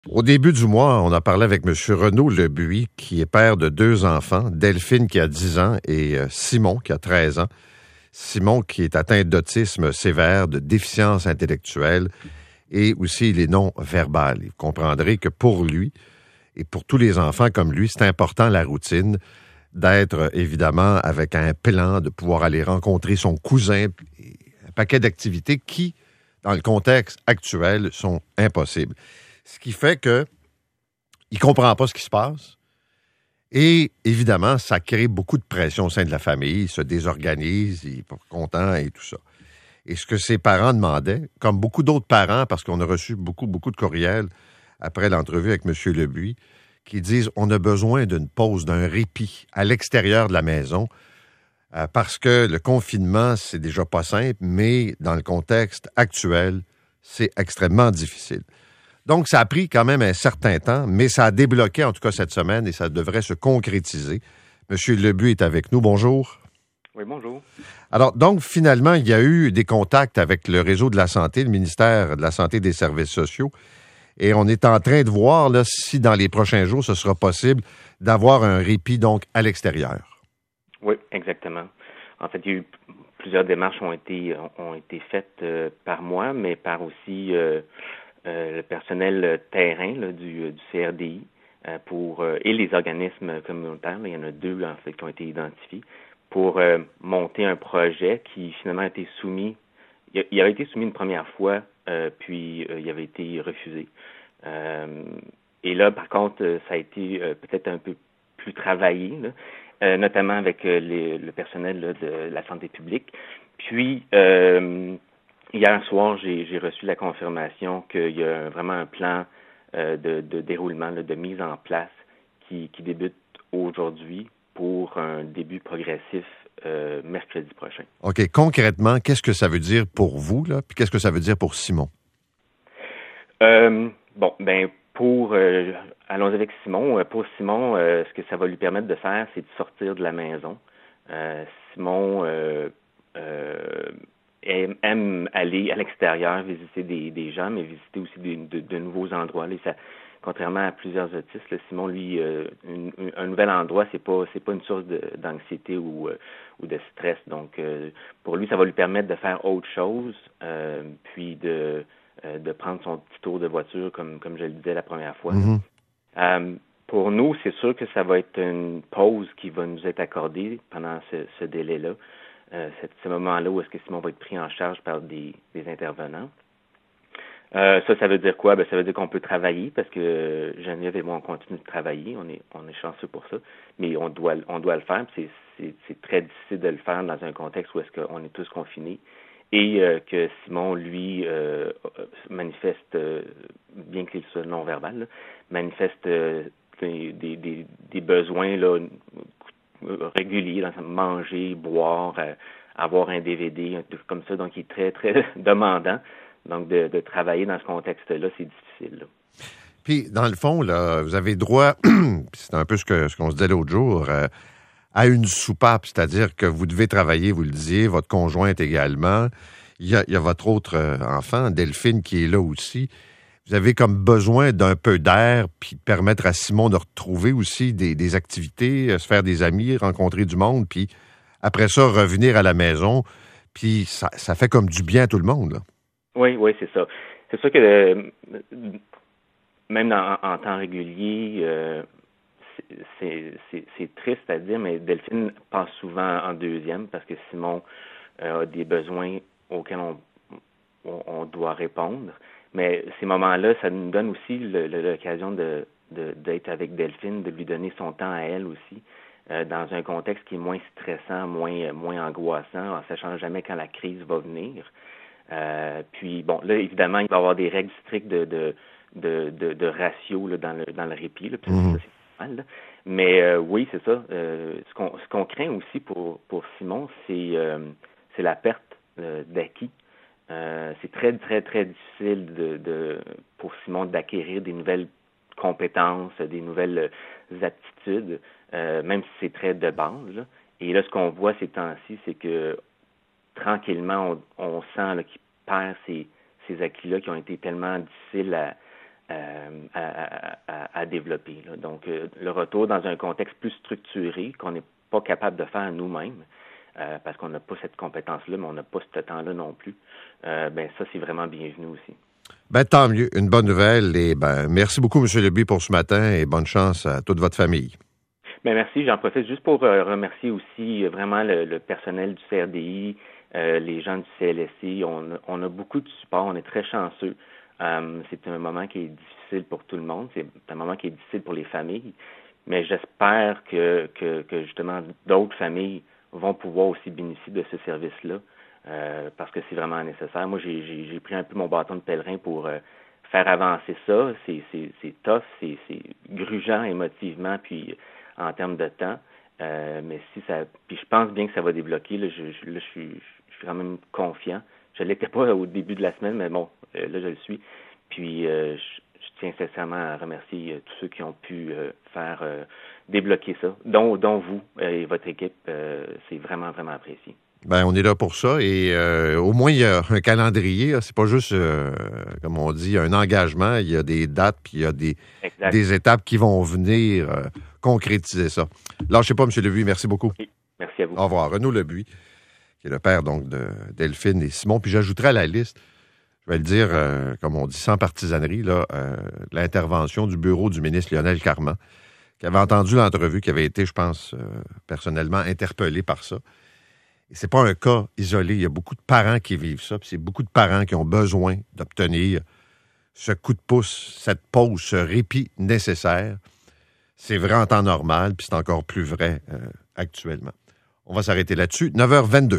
Au début du mois, on a parlé avec M. Renaud Lebuy, qui est père de 2 enfants, Delphine qui a 10 ans et Simon qui a 13 ans. Simon qui est atteint d'autisme sévère, de déficience intellectuelle et aussi il est non-verbal. Vous comprendrez que pour lui et pour tous les enfants comme lui, c'est important la routine, d'être évidemment avec un plan, de pouvoir aller rencontrer son cousin, un paquet d'activités qui, dans le contexte actuel, sont impossibles. Ce qui fait que il comprend pas ce qui se passe. Et évidemment, ça crée beaucoup de pression au sein de la famille. Il se désorganise, il n'est pas content et tout ça. Et ce que ses parents demandaient, comme beaucoup d'autres parents, parce qu'on a reçu beaucoup de courriels après l'entrevue avec M. Lebuy, qui disent on a besoin d'une pause, d'un répit à l'extérieur de la maison, parce que le confinement, c'est déjà pas simple, mais dans le contexte actuel, c'est extrêmement difficile. Donc, ça a pris quand même un certain temps, mais ça a débloqué en tout cas cette semaine et ça devrait se concrétiser. Monsieur Lebuy est avec nous. Bonjour. Oui, bonjour. Alors, donc, finalement, il y a eu des contacts avec le réseau de la santé, le ministère de la Santé et des Services sociaux, et on est en train de voir là, si dans les prochains jours, ce sera possible d'avoir un répit donc à l'extérieur. Oui, exactement. En fait, il y a eu plusieurs démarches ont été faites par moi, mais par aussi le personnel terrain là, du CRDI et les organismes communautaires. Là, il y en a 2 en fait qui ont été identifiés pour monter un projet qui finalement a été soumis. Il avait été soumis une première fois, puis il avait été refusé. Et là, par contre, ça a été peut-être un peu plus travaillé, là, notamment avec le personnel là, de la santé publique. Puis hier soir, j'ai reçu la confirmation qu'il y a vraiment un plan de déroulement, là, de mise en place qui débute aujourd'hui pour un début progressif mercredi prochain. OK. Concrètement, qu'est-ce que ça veut dire pour vous, là? Puis qu'est-ce que ça veut dire pour Simon? Allons avec Simon. Pour Simon, ce que ça va lui permettre de faire, c'est de sortir de la maison. Simon aime aller à l'extérieur, visiter des gens, mais visiter aussi de nouveaux endroits. Là, contrairement à plusieurs autistes, là, Simon, lui, un nouvel endroit, c'est pas une source d'anxiété ou de stress. Donc, pour lui, ça va lui permettre de faire autre chose, puis de prendre son petit tour de voiture, comme je le disais la première fois. Mm-hmm. Pour nous, c'est sûr que ça va être une pause qui va nous être accordée pendant ce délai-là. Ce moment-là où est-ce que Simon va être pris en charge par des intervenants. Ça veut dire quoi? Ça veut dire qu'on peut travailler parce que Geneviève et moi, on continue de travailler. On est chanceux pour ça. Mais on doit le faire. C'est très difficile de le faire dans un contexte où est-ce qu'on est tous confinés. Et que Simon, lui, manifeste, bien qu'il soit non-verbal, là, manifeste des besoins là, réguliers, dans manger, boire, avoir un DVD, un truc comme ça, donc il est très, très demandant. Donc, de travailler dans ce contexte-là, c'est difficile. Là. Puis, dans le fond, là, vous avez droit, c'est un peu ce qu'on se disait l'autre jour, à une soupape, c'est-à-dire que vous devez travailler, vous le disiez, votre conjointe également. Il y a votre autre enfant, Delphine, qui est là aussi. Vous avez comme besoin d'un peu d'air, puis permettre à Simon de retrouver aussi des activités, se faire des amis, rencontrer du monde, puis après ça, revenir à la maison. Puis ça fait comme du bien à tout le monde, là. Oui, c'est ça. C'est sûr que même en temps régulier, c'est triste à dire, mais Delphine passe souvent en deuxième parce que Simon a des besoins auxquels on doit répondre. Mais ces moments-là, ça nous donne aussi l'occasion d'être avec Delphine, de lui donner son temps à elle aussi, dans un contexte qui est moins stressant, moins angoissant, en sachant jamais quand la crise va venir. Puis bon, là, évidemment, il va y avoir des règles strictes de ratio là, dans le répit. Là, puis ça, c'est normal. Là. Mais oui, c'est ça. Ce qu'on craint aussi pour Simon, c'est la perte d'acquis. C'est très, très, très difficile pour Simon d'acquérir des nouvelles compétences, des nouvelles aptitudes, même si c'est très de base. Là. Et là, ce qu'on voit ces temps-ci, c'est que tranquillement, on sent là, qu'il perd ces acquis-là qui ont été tellement difficiles à développer. Là. Donc, le retour dans un contexte plus structuré qu'on n'est pas capable de faire nous-mêmes, parce qu'on n'a pas cette compétence-là, mais on n'a pas ce temps-là non plus, ça, c'est vraiment bienvenu aussi. Tant mieux. Une bonne nouvelle. Et merci beaucoup, M. Lebie, pour ce matin et bonne chance à toute votre famille. Merci. J'en profite juste pour remercier aussi vraiment le personnel du CRDI, les gens du CLSI. On a beaucoup de support. On est très chanceux. C'est un moment qui est difficile pour tout le monde. C'est un moment qui est difficile pour les familles. Mais j'espère que justement d'autres familles vont pouvoir aussi bénéficier de ce service-là. Parce que c'est vraiment nécessaire. Moi, j'ai pris un peu mon bâton de pèlerin pour faire avancer ça. C'est tough, c'est grugeant émotivement, puis en termes de temps. Mais si ça, puis je pense bien que ça va débloquer. Là, je suis quand même confiant. Je l'étais pas au début de la semaine, mais bon, là je le suis. Puis je tiens sincèrement à remercier tous ceux qui ont pu faire débloquer ça, dont vous et votre équipe. C'est vraiment, vraiment apprécié. On est là pour ça et au moins il y a un calendrier. C'est pas juste, comme on dit, un engagement. Il y a des dates puis il y a des étapes qui vont venir concrétiser ça. Lâchez pas, M. Lebuy. Merci beaucoup. Oui, merci à vous. Au revoir. Renaud Lebuy, qui est le père donc de Delphine et Simon. Puis j'ajouterai à la liste, je vais le dire, comme on dit, sans partisanerie, là, l'intervention du bureau du ministre Lionel Carman, qui avait entendu l'entrevue, qui avait été, je pense, personnellement interpellé par ça. Et c'est pas un cas isolé. Il y a beaucoup de parents qui vivent ça. Puis c'est beaucoup de parents qui ont besoin d'obtenir ce coup de pouce, cette pause, ce répit nécessaire. C'est vrai en temps normal, puis c'est encore plus vrai actuellement. On va s'arrêter là-dessus. 9h22.